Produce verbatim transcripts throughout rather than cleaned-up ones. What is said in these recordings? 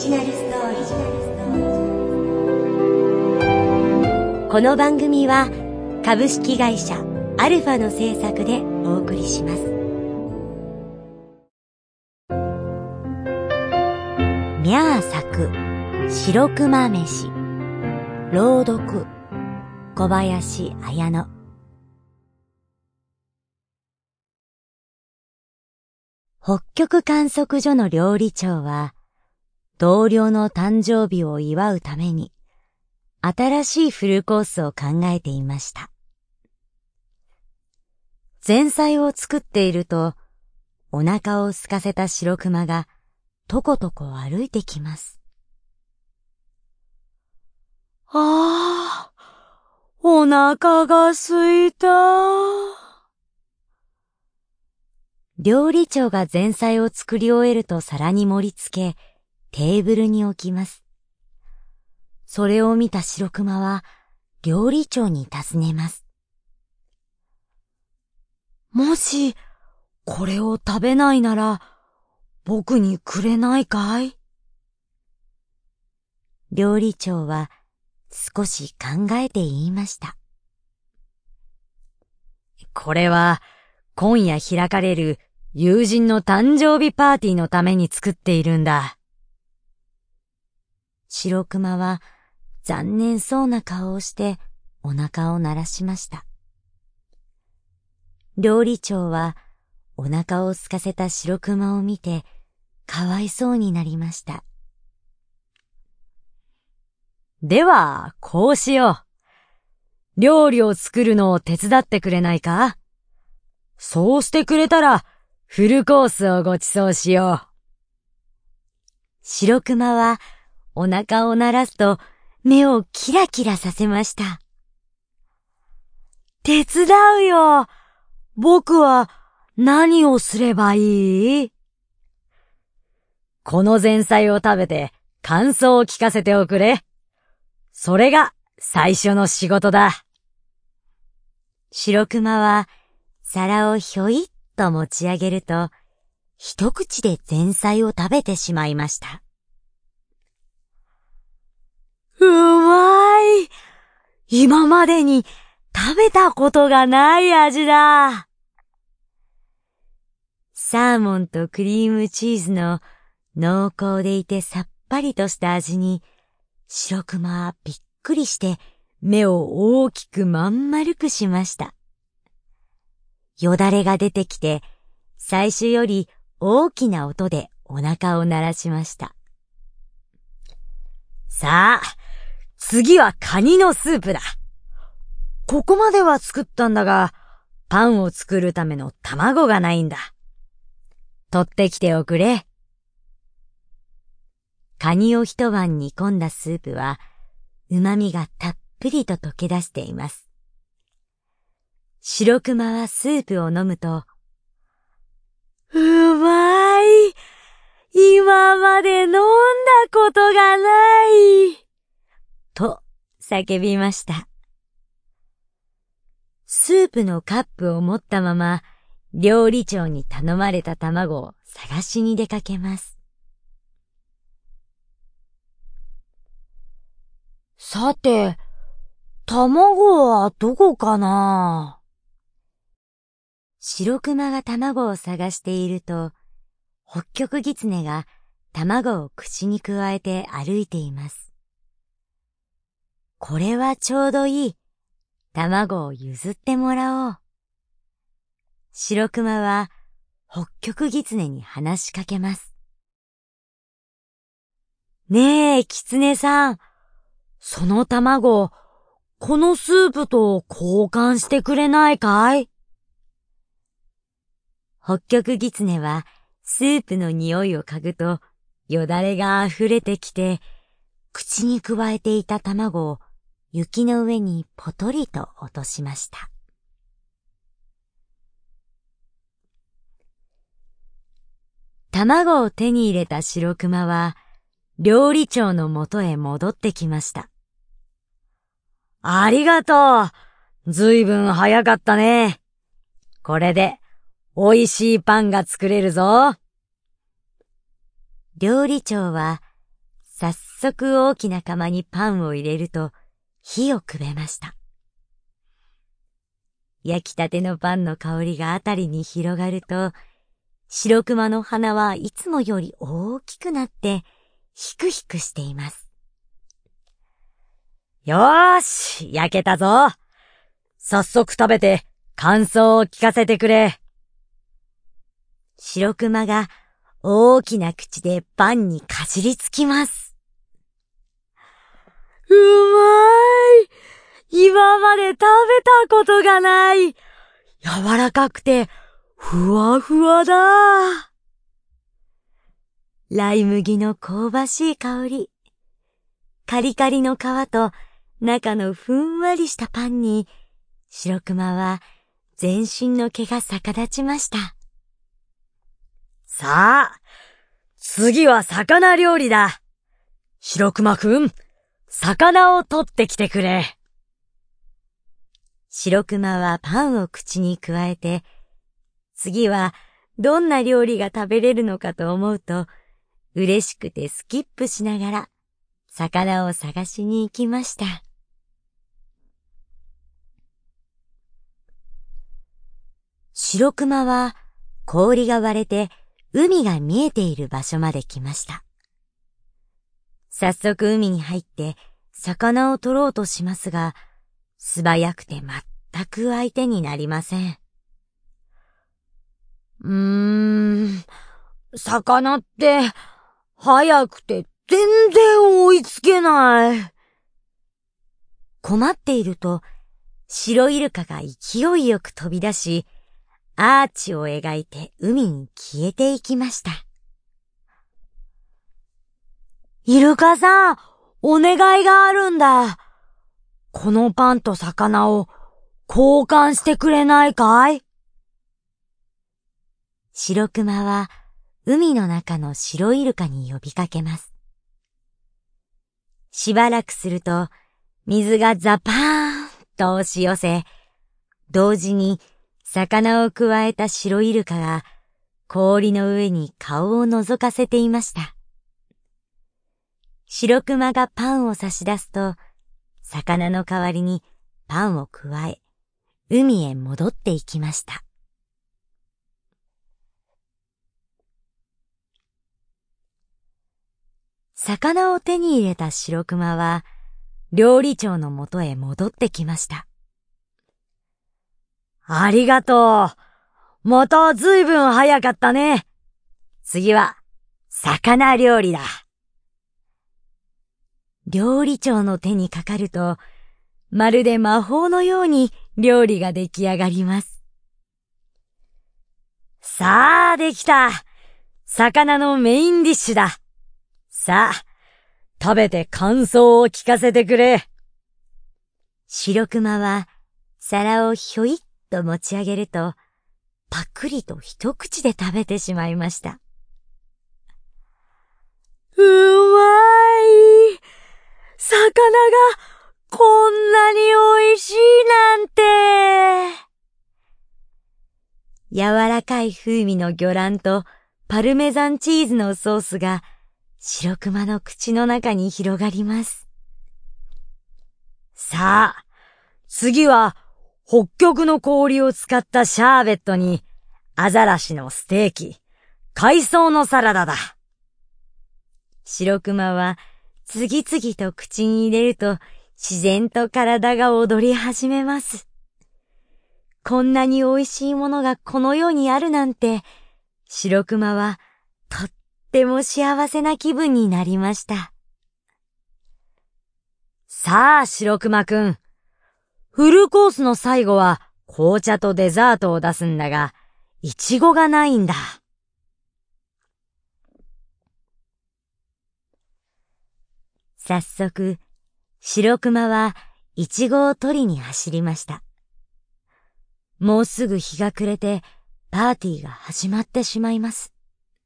ジナルストーリー。この番組は株式会社アルファの制作でお送りします。ミャー作白熊飯、朗読小林綾乃。北極観測所の料理長は同僚の誕生日を祝うために新しいフルコースを考えていました。前菜を作っているとお腹を空かせた白熊がとことこ歩いてきます。ああ、お腹が空いた。料理長が前菜を作り終えると皿に盛り付け、テーブルに置きます。それを見た白熊は料理長に尋ねます。もし、これを食べないなら、僕にくれないかい？料理長は少し考えて言いました。これは今夜開かれる友人の誕生日パーティーのために作っているんだ。白熊は残念そうな顔をしてお腹を鳴らしました。料理長はお腹を空かせた白熊を見てかわいそうになりました。では、こうしよう。料理を作るのを手伝ってくれないか？そうしてくれたら、フルコースをご馳走しよう。白熊はお腹を鳴らすと目をキラキラさせました。手伝うよ。僕は何をすればいい？この前菜を食べて感想を聞かせておくれ。それが最初の仕事だ。白熊は皿をひょいっと持ち上げると、一口で前菜を食べてしまいました。うまい！今までに食べたことがない味だ。サーモンとクリームチーズの濃厚でいてさっぱりとした味に、白熊はびっくりして目を大きくまん丸くしました。よだれが出てきて、最初より大きな音でお腹を鳴らしました。さあ、次はカニのスープだ。ここまでは作ったんだが、パンを作るための卵がないんだ。取ってきておくれ。カニを一晩煮込んだスープは、旨味がたっぷりと溶け出しています。白熊はスープを飲むと、うまい！今まで飲んだことがない！と叫びました。スープのカップを持ったまま、料理長に頼まれた卵を探しに出かけます。さて、卵はどこかな？白熊が卵を探していると、ホッキョクギツネが卵を口にくわえて歩いています。これはちょうどいい。卵を譲ってもらおう。白熊はホッキョクギツネに話しかけます。ねえ、キツネさん。その卵、このスープと交換してくれないかい？ホッキョクギツネはスープの匂いを嗅ぐとよだれがあふれてきて、口にくわえていた卵を雪の上にポトリと落としました。卵を手に入れた白熊は料理長のもとへ戻ってきました。ありがとう。ずいぶん早かったね。これでおいしいパンが作れるぞ。料理長は早速大きな釜にパンを入れると火をくべました。焼きたてのパンの香りがあたりに広がると、白熊の鼻はいつもより大きくなってヒクヒクしています。よーし、焼けたぞ。早速食べて感想を聞かせてくれ。白熊が大きな口でパンにかじりつきます。うまい。今まで食べたことがない。柔らかくてふわふわだ。ライ麦の香ばしい香り。カリカリの皮と中のふんわりしたパンに、白熊は全身の毛が逆立ちました。さあ、次は魚料理だ。白熊くん、魚を取ってきてくれ。白熊はパンを口にくわえて、次はどんな料理が食べれるのかと思うと、嬉しくてスキップしながら、魚を探しに行きました。白熊は氷が割れて海が見えている場所まで来ました。早速海に入って魚を取ろうとしますが、素早くて全く相手になりません。うーん、魚って速くて全然追いつけない。困っていると、白イルカが勢いよく飛び出し、アーチを描いて海に消えていきました。イルカさん、お願いがあるんだ。このパンと魚を交換してくれないかい？白熊は海の中の白イルカに呼びかけます。しばらくすると、水がザパーンと押し寄せ、同時に魚をくわえた白イルカが氷の上に顔を覗かせていました。白熊がパンを差し出すと、魚の代わりにパンをくわえ、海へ戻っていきました。魚を手に入れた白熊は、料理長のもとへ戻ってきました。ありがとう。またずいぶん早かったね。次は、魚料理だ。料理長の手にかかると、まるで魔法のように料理が出来上がります。さあ、できた。魚のメインディッシュだ。さあ、食べて感想を聞かせてくれ。白熊は皿をひょいっと持ち上げると、パクリと一口で食べてしまいました。うまい！魚がこんなに美味しいなんて。柔らかい風味の魚卵とパルメザンチーズのソースが白熊の口の中に広がります。さあ、次は北極の氷を使ったシャーベットにアザラシのステーキ、海藻のサラダだ。白熊は次々と口に入れると自然と体が踊り始めます。こんなに美味しいものがこの世にあるなんて、白熊はとっても幸せな気分になりました。さあ、白熊くん。フルコースの最後は紅茶とデザートを出すんだが、イチゴがないんだ。早速、白熊はイチゴを取りに走りました。もうすぐ日が暮れてパーティーが始まってしまいます。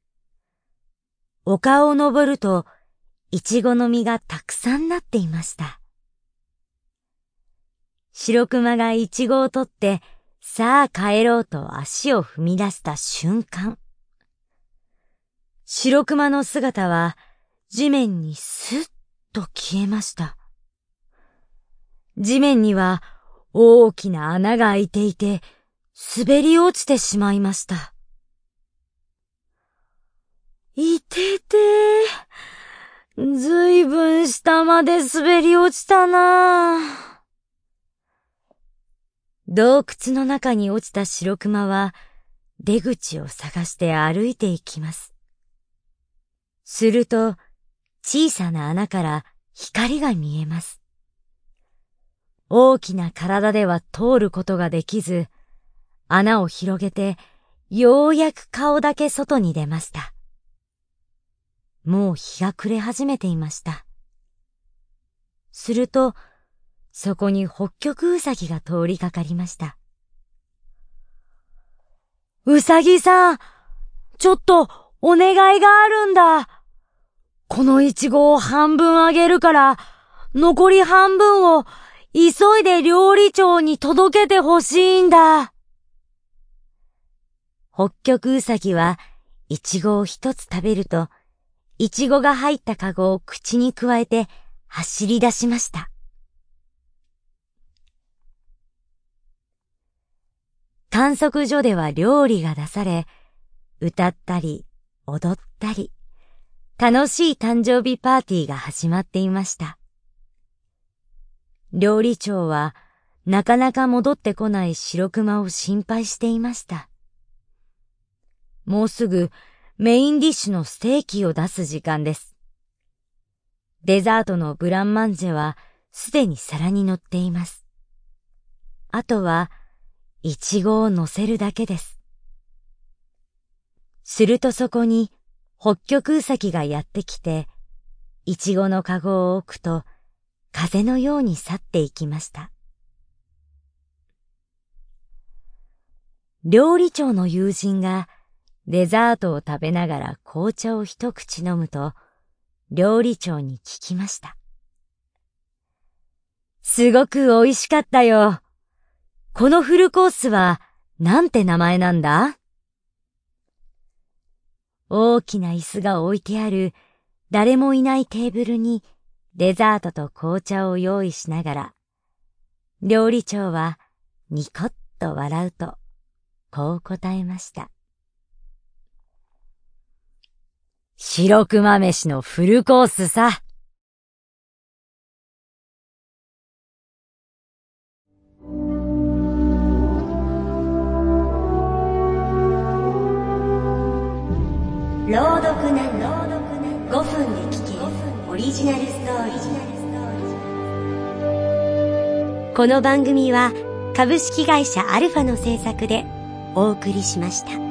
丘を登ると、イチゴの実がたくさんなっていました。白熊がイチゴを取って、さあ帰ろうと足を踏み出した瞬間。白熊の姿は、 地面にスッと消えました。地面には大きな穴が開いていて、滑り落ちてしまいました。いててー、ずいぶん下まで滑り落ちたなあ。洞窟の中に落ちた白熊は出口を探して歩いていきます。すると小さな穴から光が見えます。大きな体では通ることができず、穴を広げてようやく顔だけ外に出ました。もう日が暮れ始めていました。すると、そこにホッキョクウサギが通りかかりました。うさぎさん、ちょっとお願いがあるんだ。このイチゴを半分あげるから、残り半分を急いで料理長に届けてほしいんだ。ホッキョクウサギはイチゴを一つ食べると、イチゴが入ったカゴを口にくわえて走り出しました。観測所では料理が出され、歌ったり踊ったり、楽しい誕生日パーティーが始まっていました。料理長はなかなか戻ってこない白熊を心配していました。もうすぐメインディッシュのステーキを出す時間です。デザートのブランマンジェはすでに皿に乗っています。あとはイチゴを乗せるだけです。するとそこにホッキョクウサギがやってきて、イチゴのカゴを置くと風のように去っていきました。料理長の友人がデザートを食べながら紅茶を一口飲むと、料理長に聞きました。すごく美味しかったよ。このフルコースはなんて名前なんだ？大きな椅子が置いてある誰もいないテーブルにデザートと紅茶を用意しながら、料理長はニコッと笑うと、こう答えました。白熊飯のフルコースさ。 朗読なごふんで聞けるオリジナルストーリー。この番組は株式会社アルファの制作でお送りしました。